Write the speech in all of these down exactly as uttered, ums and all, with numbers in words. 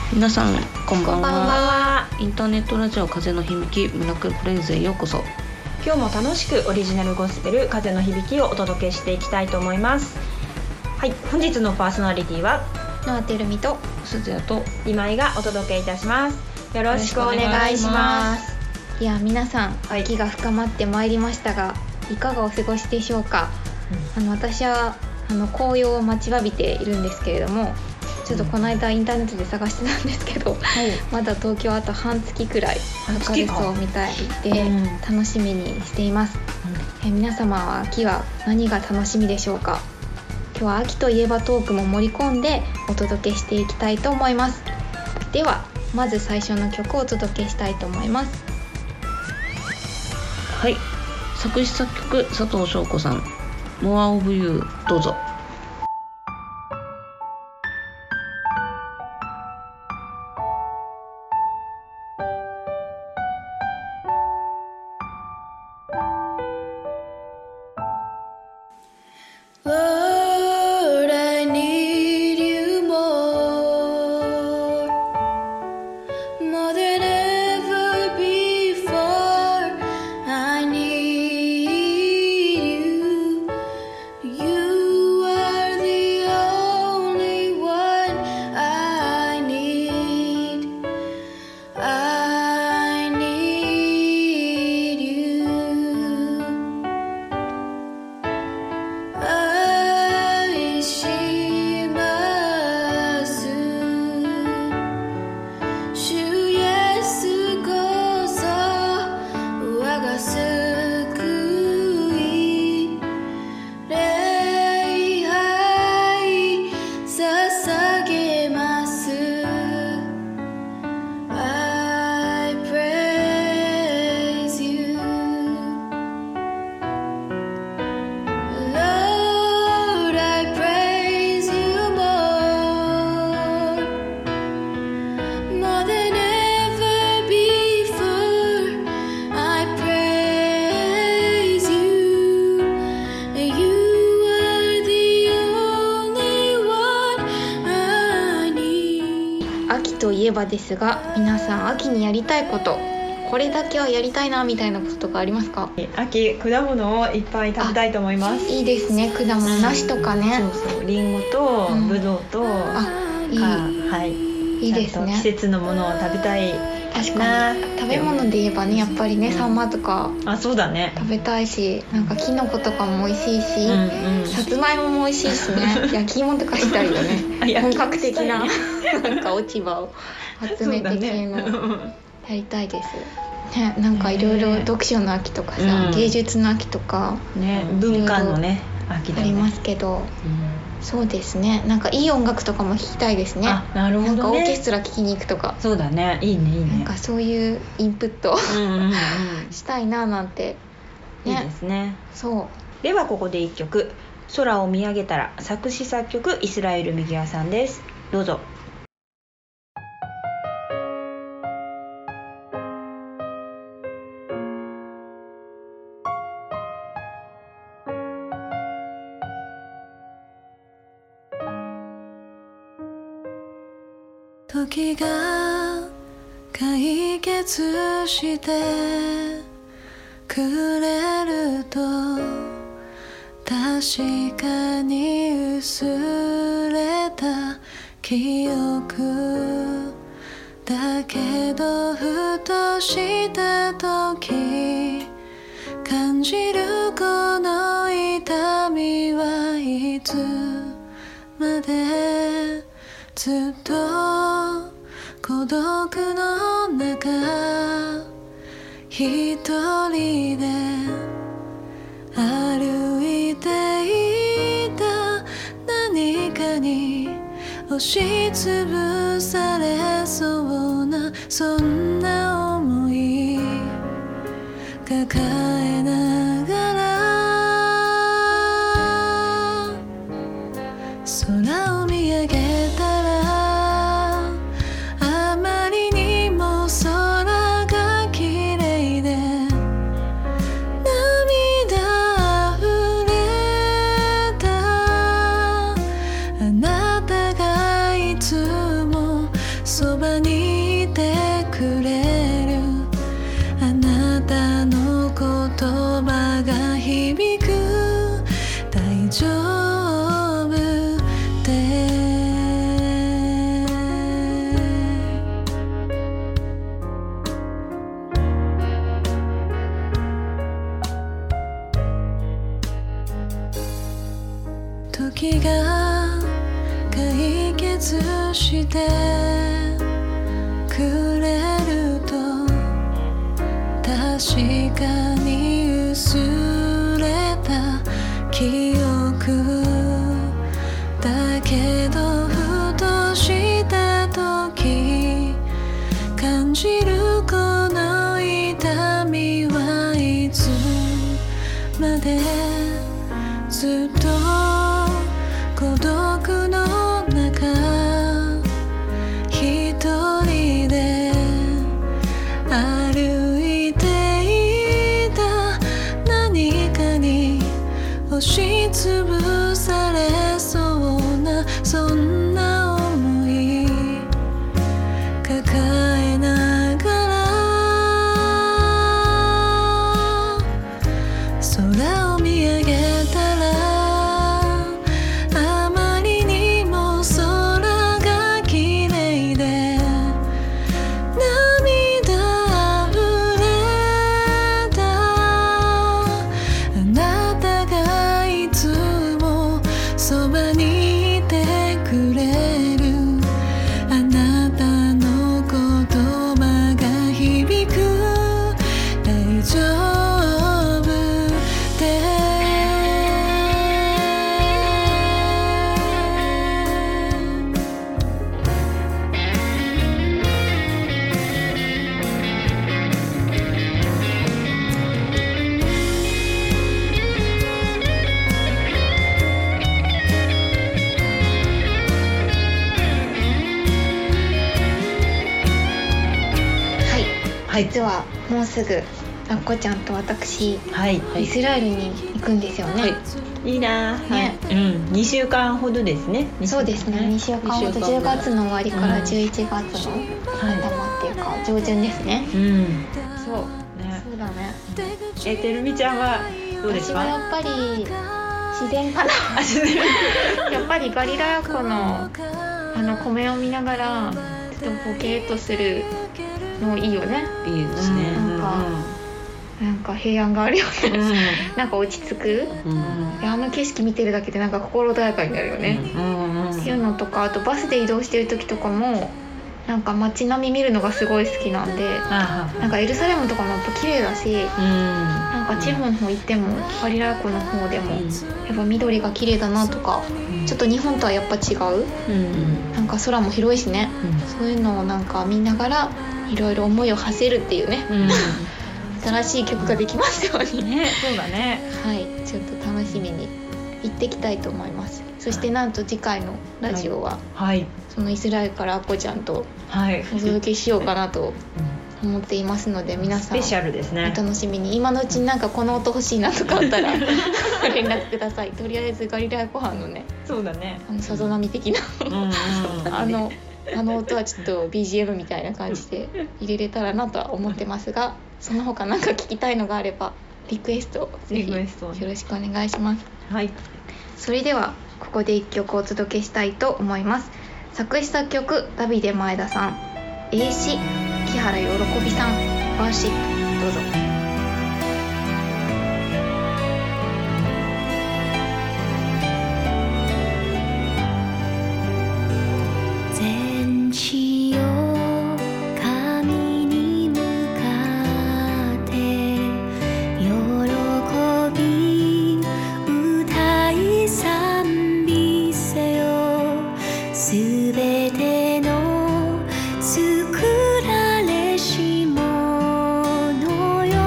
皆さんこんばんは。 こんばんは。 インターネットラジオ風の響きミラクルプレイズへようこそ。 今日も楽しくオリジナルゴスペル風の響きをお届けしていきたいと思います。はい、本日のパーソナリティはノアテルミと鈴谷と今井がお届けいたします。よろしくお願いします。 いや皆さん、 はい、 秋が深まってまいりましたがいかがお過ごしでしょうか。うん、あの私はあの紅葉を待ちわびているんですけれども、ちょっとこの間インターネットで探してたんですけど、うん、まだ東京あと半月くらいかかるそうみたいで、うん、楽しみにしています。うん、え皆様は秋は何が楽しみでしょうか。今日は秋といえばトークも盛り込んでお届けしていきたいと思います。ではまず最初の曲をお届けしたいと思います。 はい、作詞作曲佐藤翔子さん、モアオブユー、どうぞ。 といえばですが、皆さん秋にやりたいこと、これだけはやりたいなみたいなこととかありますか？ 秋、果物をいっぱい食べたいと思います。 いいですね、果物、梨とかね。 そうそう、リンゴとブドウと、うん、あ、いい、はい、 いいですね。 季節のものを食べたい。 確かに食べ物で言えばね、やっぱりね、うん、サンマとかあ、そうだね、 食べたいし、なんかキノコとかも美味しいし、うんうん、さつまいもも美味しいしね焼き芋とかしたりよね本格的ななんか落ち葉を集めて系の、ね、やりたいです、ね、なんかいろいろ読書の秋とかさ、うん、芸術の秋とか、 ね、文化のね秋だね、 ありますけど、うん、そうですね、なんかいい音楽とかも聴きたいですね。 あ、なるほどね。 なんかオーケストラ聴きに行くとか。 そうだね、いいね、いいね。 なんかそういうインプットうんうん、うん、したいななんて、 ね、いいですね。 そうではここでいっきょく、空を見上げたら、作詞作曲イスラエル・ミギアさんです。どうぞ。 時が解決してくれると確かに薄れた記憶だけど、ふとした時感じるこの痛みはいつまでずっと孤独の中一人で歩いていた何かに押しつぶされそうな、そんな思い抱えながら空を見上げたら、あまりにも空が綺麗で涙溢れた。あなたがいつもそば時が解決してくれると確かに薄れた記憶だけどふとした時感じるこの痛みはいつまでずっと孤独の中一人で歩いていた何かに押しつぶされそうなそんな思い抱えながら空を見上げたらあまりにも空が綺麗で涙あふれたあなたがいつもそばにいてくれるあなたの言葉が響く大丈夫ではい、実はもうすぐあっこちゃんと私はい、 イスラエルに行くんですよね、 はいいいな、 ねはい、うん、にしゅうかんほどですね。 そうですねにしゅうかんほどじゅうがつの終わりからじゅういちがつの頭っていうか上旬ですね、 うん、 そうね、 そうだねえ、てるみちゃんはどうですか？ 私はやっぱり自然かなあ、自然やっぱりガリラヤ湖のあの湖を見ながらちょっとボケーっとするのいいよね。 いいですね。 なんかなんか平安があるよね、 うんうんなんか落ち着く、 うんであの景色見てるだけでなんか心穏やかになるよね、 うんうんっていうのとか、あとバスで移動してる時とかもなんか街並み見るのがすごい好きなんで、 あなんかエルサレムとかもやっぱ綺麗だし、 あ、うん、 なんか地方の方行ってもガリラヤ湖の方でもやっぱ緑が綺麗だなとか、ちょっと日本とはやっぱ違う、 うんなんか空も広いしね、 うんそういうのをなんか見ながらいろいろ思いを馳せるっていうね、 うん新しい曲ができますように、 ね、そうだね。 はい、ちょっと楽しみに行ってきたいと思います。そしてなんと次回のラジオは、 はいそのイスラエルからあっこちゃんとはい。 お届けしようかなと思っていますので、皆さんスペシャルですねお。楽しみに。今のうちになんかこの音欲しいなとかあったら連絡ください。とりあえずガリラヤ湖畔のね、 そうだね。 あのさざ波的なうんうん。 あのあの音はちょっと ビージーエム みたいな感じで入れれたらなとは思ってますが、その他なんか聞きたいのがあればリクエストぜひよリクエストろしくお願いします。 はい。 それではここでいっきょくお届けしたいと思います。作詞作曲ダビデ前田さん、英詞木原喜びさん、ワーシップ、どうぞ。 全地よ神に向かって喜び歌い賛美せよ、すべての作られしものよ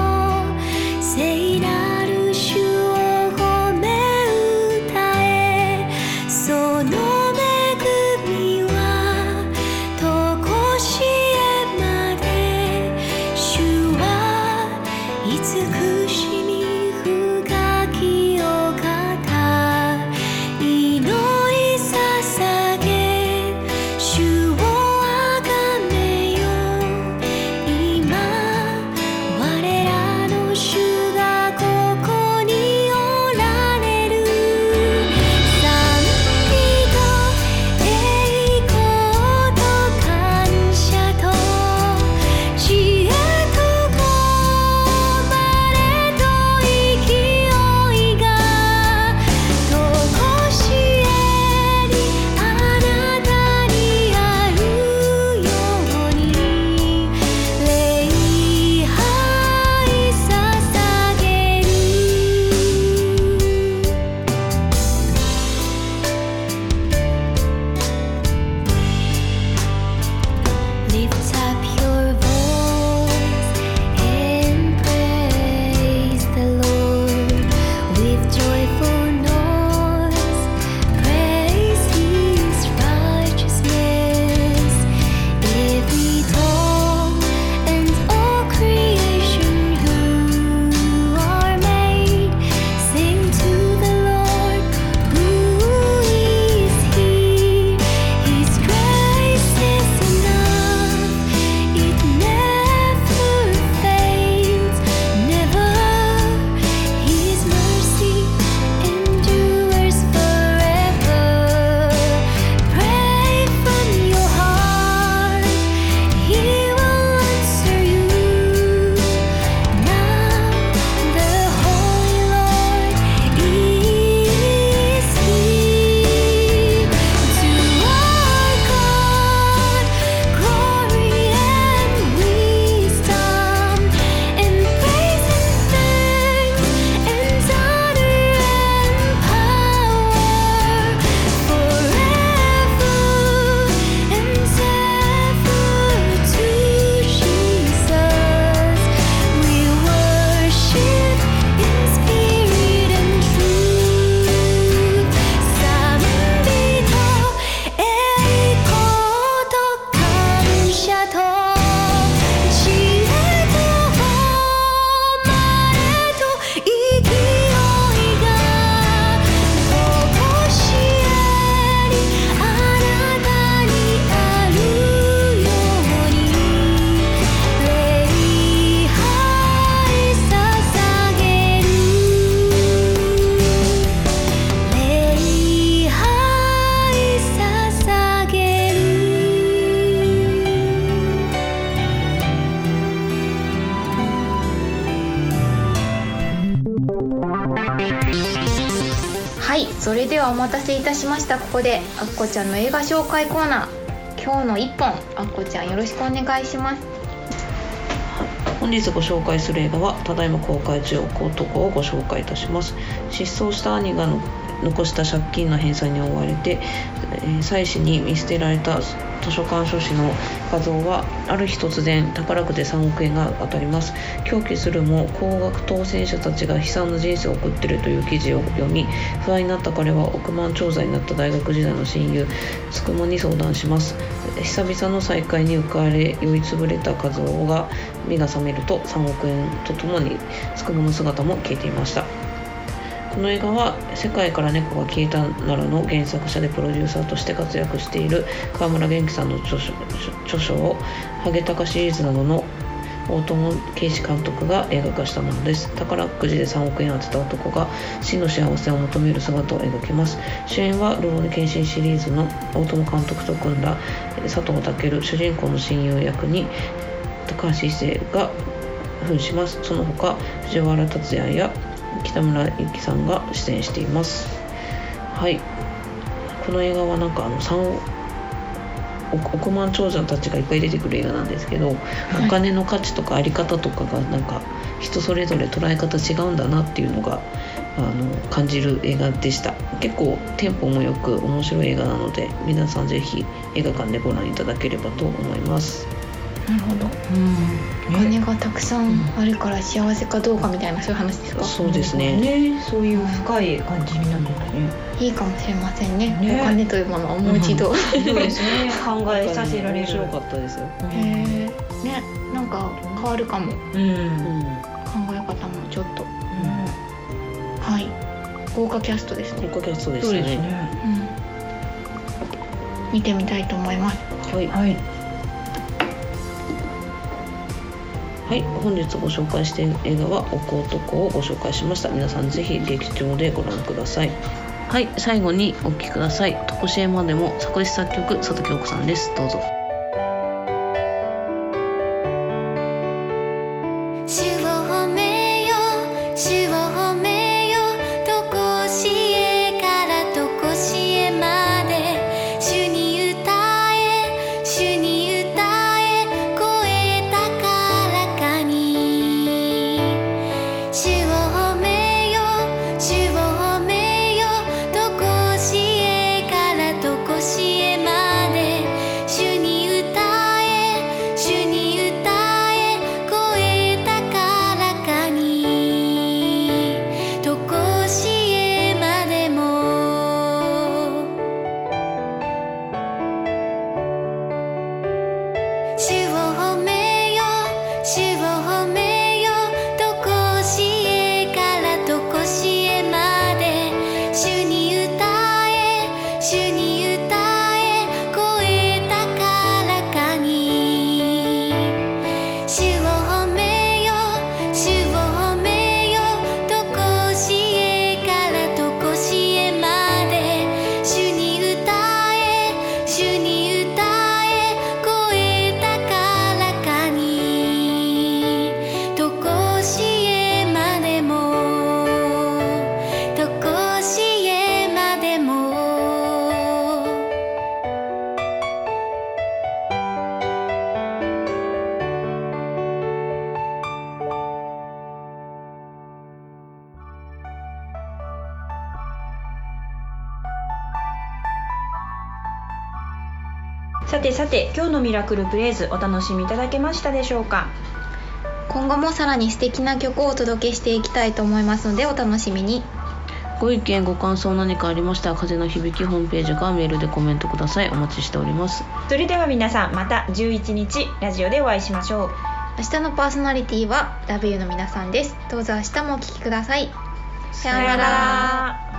はい、それではお待たせいたしました。ここであっこちゃんの映画紹介コーナー、今日の一本、あっこちゃんよろしくお願いします。 本日ご紹介する映画はただいま公開中、おこ男をご紹介いたします。失踪した兄がの残した借金の返済に追われて、えー、妻子に見捨てられた図書館書士の画像はある日突然宝くじでさんおくえんが当たります。狂気するも高額当選者たちが悲惨な人生を送っているという記事を読み、不安になった彼は億万長者になった大学時代の親友つくもに相談します。久々の再会に浮かれ酔いつぶれた画像が目が覚めるとさんおくえんとともにつくもの姿も消えていました。この映画は世界から猫が消えたならの原作者でプロデューサーとして活躍している川村元気さんの著書、著書をハゲタカシリーズなどの大友圭司監督が映画化したものです。宝くじでさんおくえん当てた男が真の幸せを求める姿を描きます。主演はルローニケンシンシリーズの大友監督と組んだ佐藤健、主人公の親友役に高橋一生が扮します。その他藤原竜也や北村由紀さんが出演しています。はい、この映画はなんかあのさん億万長者たちがいっぱい出てくる映画なんですけど、はい、お金の価値とかあり方とかがなんか人それぞれ捉え方違うんだなっていうのがあの感じる映画でした。結構テンポもよく面白い映画なので、皆さんぜひ映画館でご覧いただければと思います。 なるほど、うん、お金がたくさんあるから幸せかどうかみたいな、そういう話ですか？ そうですね、 ね、そういう深い感じになってたね。 いいかもしれません ね, ねお金というものをもう一度、うん、 そうですね考えさせられる。 面白かったですよ。 へえ、ね、なんか変わるかも、うんうん、考え方もちょっと、うん、はい、豪華キャストですね。 豪華キャストですね。そうですね、 うん、見てみたいと思います。 はい、はいはい、本日ご紹介している映画はおこ男をご紹介しました。皆さんぜひ劇場でご覧ください。はい、最後にお聴きください。とこしえまでも作詞作曲佐藤京子さんです。どうぞ。 主を褒めよ主を褒めよとこしえからとこしえまで主に歌え主に歌え声高らかに主を褒めよ主を褒めよとこしえからとこしえまで主に歌え主に歌え声高らかにとこしえまでも主を褒めよ主を褒めよとこしえからとこしえまで主に歌え主に歌え声高らかに主を褒めよ主を褒めよとこしえからとこしえまで主に歌え主に歌え声高らかにとこしえまでもとこしえまでもさてさて、今日のミラクルプレイズお楽しみいただけましたでしょうか？ 今後もさらに素敵な曲をお届けしていきたいと思いますのでお楽しみに。 ご意見ご感想何かありましたら風の響きホームページからメールでコメントください。お待ちしております。 それでは皆さん、またじゅういちにちラジオでお会いしましょう。 明日のパーソナリティは ダブリュー の皆さんです。どうぞ明日もお聞きください。さようなら。